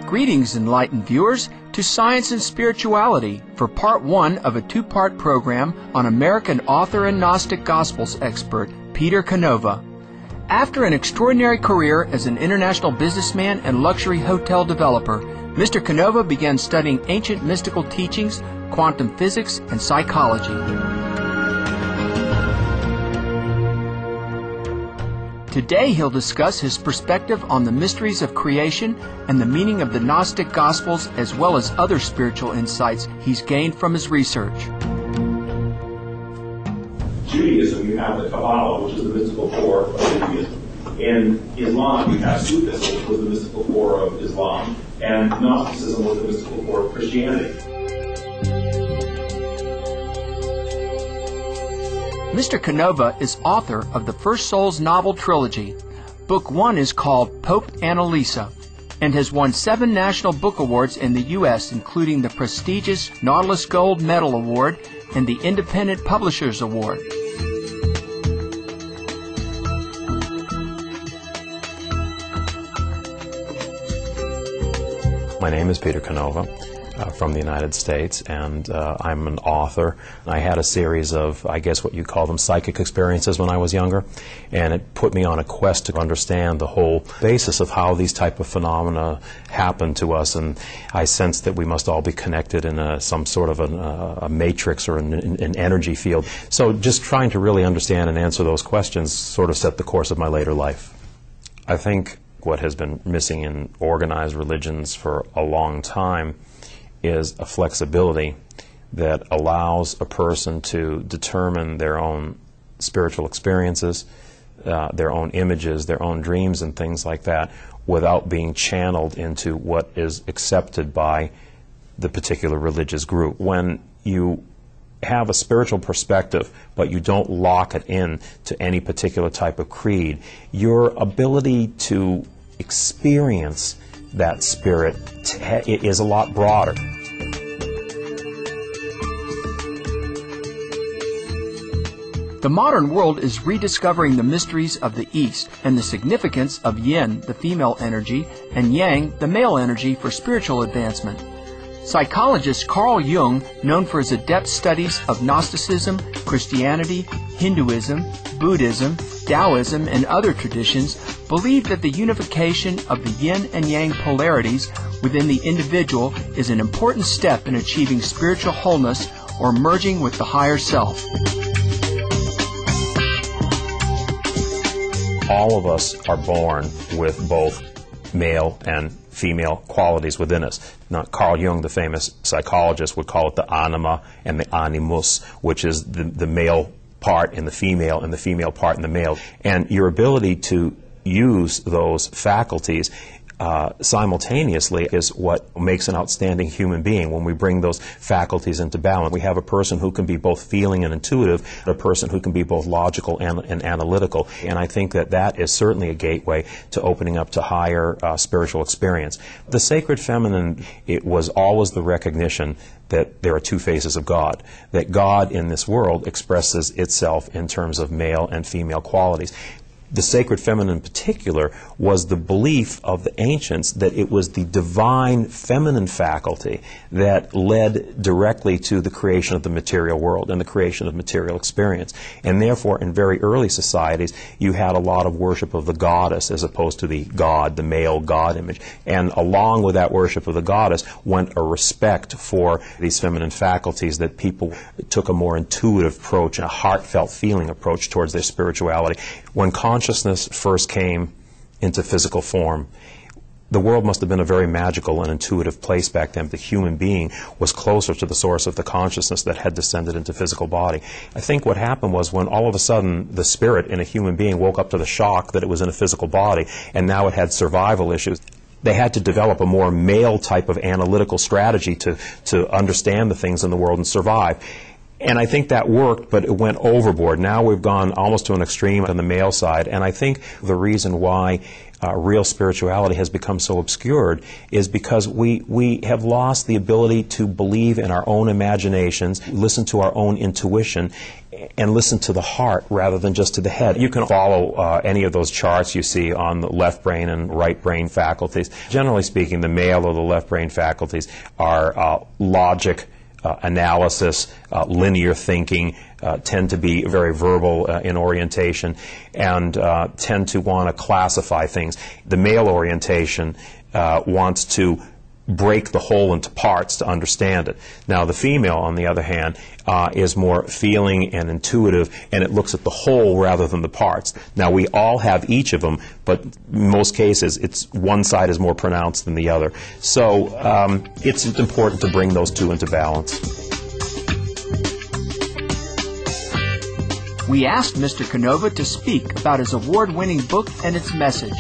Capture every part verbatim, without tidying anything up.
Greetings, enlightened viewers, to Science and Spirituality for part one of a two-part program on American author and Gnostic Gospels expert Peter Canova. After an extraordinary career as an international businessman and luxury hotel developer, Mister Canova began studying ancient mystical teachings, quantum physics, and psychology. Today he'll discuss his perspective on the mysteries of creation and the meaning of the Gnostic Gospels, as well as other spiritual insights he's gained from his research. Judaism, you have the Kabbalah, which is the mystical core of Judaism. In Islam, you have Sufism, which was the mystical core of Islam. And Gnosticism was the mystical core of Christianity. Mister Canova is author of the First Souls novel trilogy. Book one is called Pope Annalisa and has won seven National Book Awards in the U S, including the prestigious Nautilus Gold Medal Award and the Independent Publishers Award. My name is Peter Canova. Uh, from the United States, and uh, I'm an author. I had a series of, I guess what you call them, psychic experiences when I was younger, and it put me on a quest to understand the whole basis of how these type of phenomena happen to us, and I sensed that we must all be connected in a, some sort of an, uh, a matrix or an, an energy field. So just trying to really understand and answer those questions sort of set the course of my later life. I think what has been missing in organized religions for a long time is a flexibility that allows a person to determine their own spiritual experiences, uh, their own images, their own dreams and things like that, without being channeled into what is accepted by the particular religious group. When you have a spiritual perspective, but you don't lock it in to any particular type of creed, your ability to experience that spirit t- is a lot broader. The modern world is rediscovering the mysteries of the East and the significance of yin, the female energy, and yang, the male energy, for spiritual advancement. Psychologist Carl Jung, known for his adept studies of Gnosticism, Christianity, Hinduism, Buddhism, Taoism, and other traditions, believed that the unification of the yin and yang polarities within the individual is an important step in achieving spiritual wholeness or merging with the higher self. All of us are born with both male and female qualities within us. Now, Carl Jung, the famous psychologist, would call it the anima and the animus, which is the, the male part in the female and the female part in the male. And your ability to use those faculties Uh, simultaneously is what makes an outstanding human being. When we bring those faculties into balance, we have a person who can be both feeling and intuitive, a person who can be both logical and, and analytical. And I think that that is certainly a gateway to opening up to higher uh, spiritual experience. The sacred feminine, it was always the recognition that there are two faces of God, that God in this world expresses itself in terms of male and female qualities. The sacred feminine in particular was the belief of the ancients that it was the divine feminine faculty that led directly to the creation of the material world and the creation of material experience. And therefore, in very early societies, you had a lot of worship of the goddess as opposed to the god, the male god image. And along with that worship of the goddess went a respect for these feminine faculties, that people took a more intuitive approach, a heartfelt feeling approach towards their spirituality. When consciousness first came into physical form, the world must have been a very magical and intuitive place back then. The human being was closer to the source of the consciousness that had descended into physical body. I think what happened was when all of a sudden the spirit in a human being woke up to the shock that it was in a physical body, and now it had survival issues, they had to develop a more male type of analytical strategy to, to understand the things in the world and survive. And I think that worked, but it went overboard. Now we've gone almost to an extreme on the male side. And I think the reason why uh, real spirituality has become so obscured is because we, we have lost the ability to believe in our own imaginations, listen to our own intuition, and listen to the heart rather than just to the head. You can follow uh, any of those charts you see on the left brain and right brain faculties. Generally speaking, the male or the left brain faculties are uh, logic, uh, analysis, uh, linear thinking, uh, tend to be very verbal uh, in orientation, and uh, tend to want to classify things. The male orientation uh, wants to break the whole into parts to understand it. Now, the female, on the other hand, uh, is more feeling and intuitive, and it looks at the whole rather than the parts. Now, we all have each of them, but in most cases, it's one side is more pronounced than the other. So um, it's important to bring those two into balance. We asked Mister Canova to speak about his award-winning book and its message.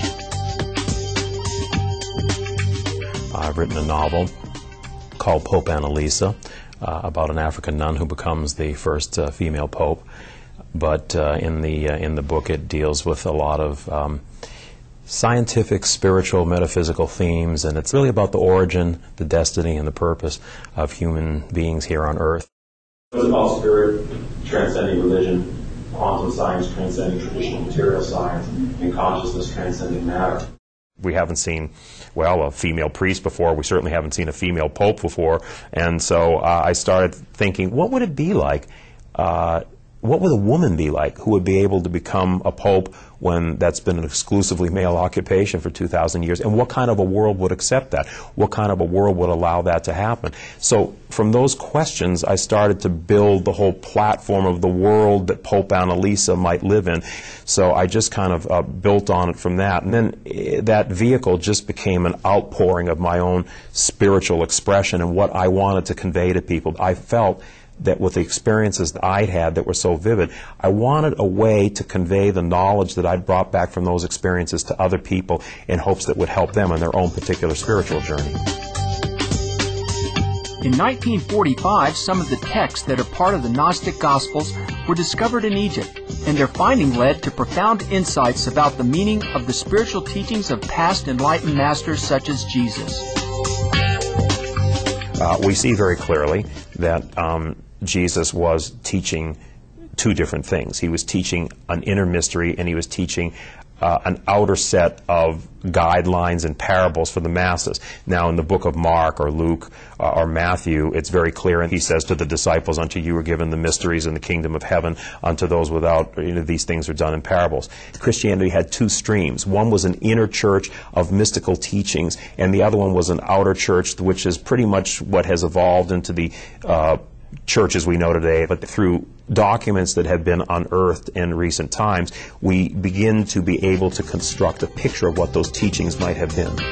I've written a novel called Pope Annalisa, uh, about an African nun who becomes the first uh, female pope. But uh, in the uh, in the book, it deals with a lot of um, scientific, spiritual, metaphysical themes, and it's really about the origin, the destiny, and the purpose of human beings here on Earth. It's about spirit transcending religion, quantum science transcending traditional material science, and consciousness transcending matter. We haven't seen, well, a female priest before. We certainly haven't seen a female pope before. And so uh, I started thinking, what would it be like? Uh, what would a woman be like who would be able to become a pope when that's been an exclusively male occupation for two thousand years? And what kind of a world would accept that? What kind of a world would allow that to happen? So from those questions, I started to build the whole platform of the world that Pope Annalisa might live in. So I just kind of uh, built on it from that. And then uh, that vehicle just became an outpouring of my own spiritual expression and what I wanted to convey to people. I felt that with the experiences that I'd had that were so vivid, I wanted a way to convey the knowledge that I'd brought back from those experiences to other people in hopes that would help them in their own particular spiritual journey. In nineteen forty-five, some of the texts that are part of the Gnostic Gospels were discovered in Egypt, and their finding led to profound insights about the meaning of the spiritual teachings of past enlightened masters such as Jesus. Uh, we see very clearly that um, Jesus was teaching two different things. He was teaching an inner mystery, and he was teaching uh, an outer set of guidelines and parables for the masses. Now, in the book of Mark or Luke uh, or Matthew, it's very clear, and he says to the disciples, "Unto you are given the mysteries in the kingdom of heaven. Unto those without, you know, these things are done in parables." Christianity had two streams. One was an inner church of mystical teachings, and the other one was an outer church, which is pretty much what has evolved into the uh, churches we know today. But through documents that have been unearthed in recent times, we begin to be able to construct a picture of what those teachings might have been.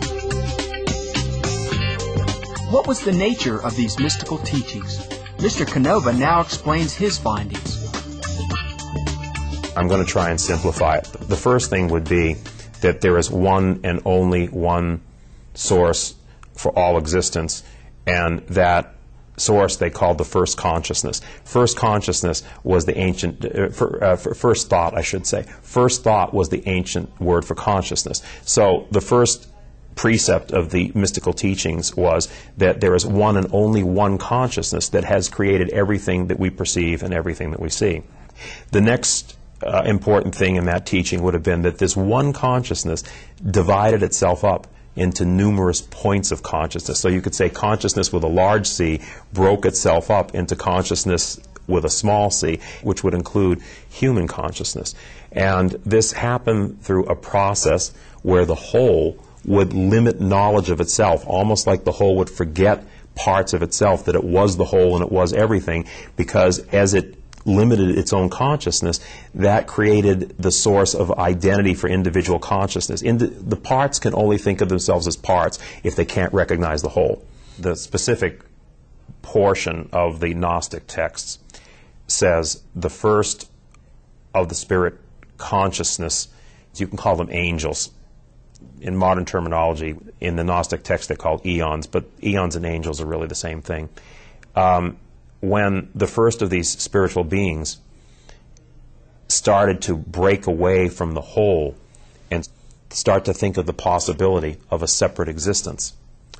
What was the nature of these mystical teachings? Mister Canova now explains his findings. I'm going to try and simplify it. The first thing would be that there is one and only one source for all existence, and that source they called the first consciousness. First consciousness was the ancient, uh, for, uh, for first thought, I should say. First thought was the ancient word for consciousness. So the first precept of the mystical teachings was that there is one and only one consciousness that has created everything that we perceive and everything that we see. The next uh, important thing in that teaching would have been that this one consciousness divided itself up into numerous points of consciousness. So you could say consciousness with a large C broke itself up into consciousness with a small c, which would include human consciousness. And this happened through a process where the whole would limit knowledge of itself, almost like the whole would forget parts of itself, that it was the whole and it was everything, because as it limited its own consciousness, that created the source of identity for individual consciousness. Indi- the parts can only think of themselves as parts if they can't recognize the whole. The specific portion of the Gnostic texts says the first of the spirit consciousness, you can call them angels. In modern terminology, in the Gnostic text they're called eons, but eons and angels are really the same thing. Um, when the first of these spiritual beings started to break away from the whole and start to think of the possibility of a separate existence,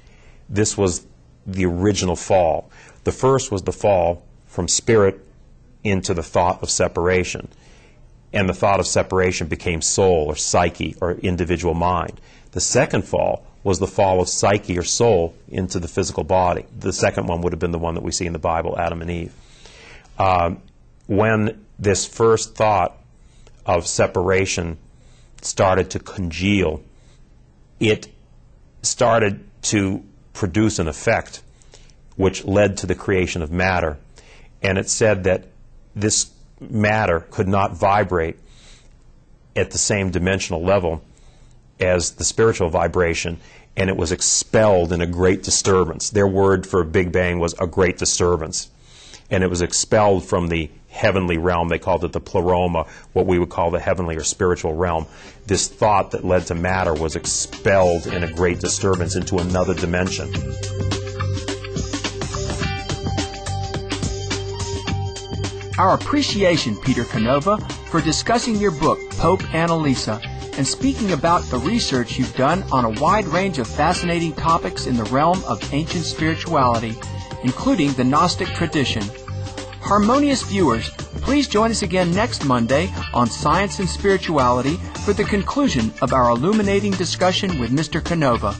this was the original fall. The first was the fall from spirit into the thought of separation. And the thought of separation became soul or psyche or individual mind. The second fall was the fall of psyche or soul into the physical body. The second one would have been the one that we see in the Bible, Adam and Eve. Um, when this first thought of separation started to congeal, it started to produce an effect which led to the creation of matter. And it said that this matter could not vibrate at the same dimensional level as the spiritual vibration, and it was expelled in a great disturbance. Their word for Big Bang was a great disturbance. And it was expelled from the heavenly realm. They called it the pleroma, what we would call the heavenly or spiritual realm. This thought that led to matter was expelled in a great disturbance into another dimension. Our appreciation, Peter Canova, for discussing your book, Pope Annalisa, and speaking about the research you've done on a wide range of fascinating topics in the realm of ancient spirituality, including the Gnostic tradition. Harmonious viewers, please join us again next Monday on Science and Spirituality for the conclusion of our illuminating discussion with Mister Canova.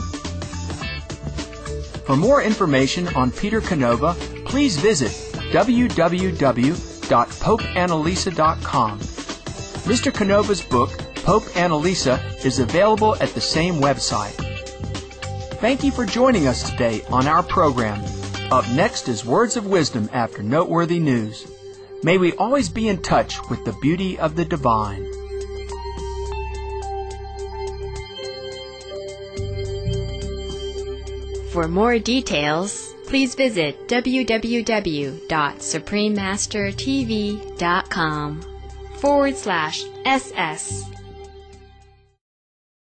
For more information on Peter Canova, please visit w w w dot pope annalisa dot com. Mister Canova's book, Pope Annalisa, is available at the same website. Thank you for joining us today on our program. Up next is Words of Wisdom after Noteworthy News. May we always be in touch with the beauty of the divine. For more details, please visit w w w dot supreme master t v dot com forward slash S S